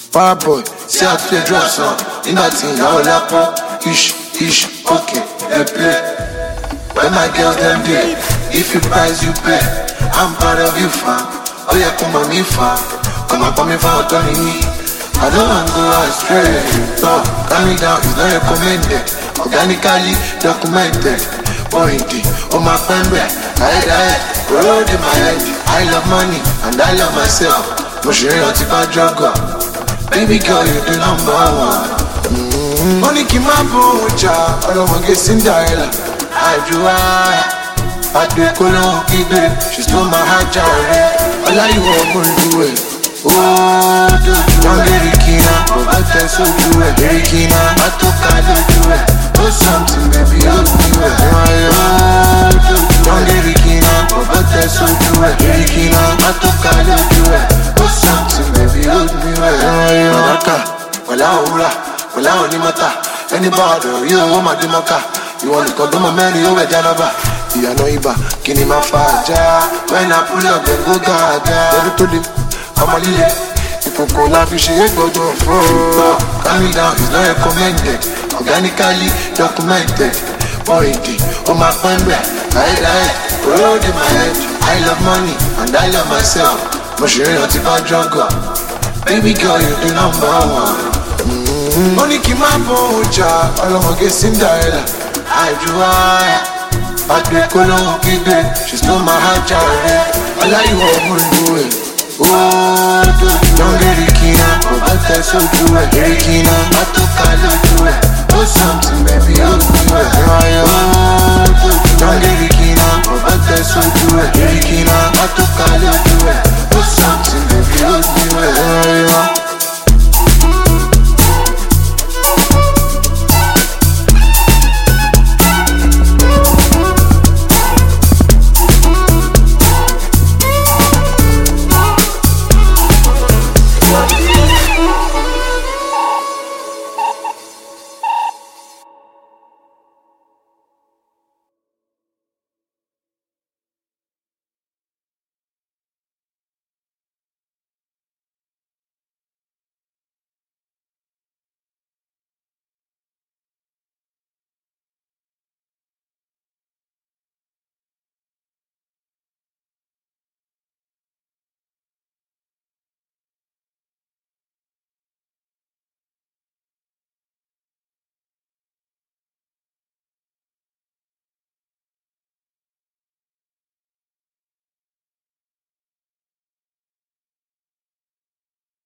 Fireboy, see how to drop some. In that thing, now lapo. Ish, okay, they play. When my girls them day, if you price, you pay. I'm proud of you, fam. Oh yeah, come on me, fam. Come on me, fam, me. I don't want to go astray. No, calm me down, it's not recommended. Organically documented. Pointy, on my pen back. I road in my head. I love money, and I love myself. No share your tip of drug. Baby girl, you're the number one. Money keep my bocha. I don't want to get Cinderella. I do I do it, she stole my heart, all I you want to do it. Oh, do you want Erikina? But I so do it. Erikina, I took I do it. Oh, something, baby, hold me well. Oh, do you want Erikina? But I so do it. Erikina, I took I do it. Oh, something, baby, hold me well. Malaka, wala ura, wala onimata. Anybody, you want my demaka. You want to come to my man, you over Janaba. You know Iba, Kini Mafaja. When I pull up, then go gaga. Every to the I'm a lily. If you call life, you should go to a floor. Calm me down, it's not recommended. Organically documented. Pointy, on my phone back. I road in my head. I love money, and I love myself. Machine on tip of drug. Baby girl, you're the number one. Money keep my bocha. All I'm gonna get Cinderella. I do I do it, she stole my heart, all I you want to do it. Oh, don't get Erikina, but I so do it. Erikina, I took I do it. Oh, something, baby, hold me well. Oh, don't get Erikina, but I so do it. Erikina, I took I do it.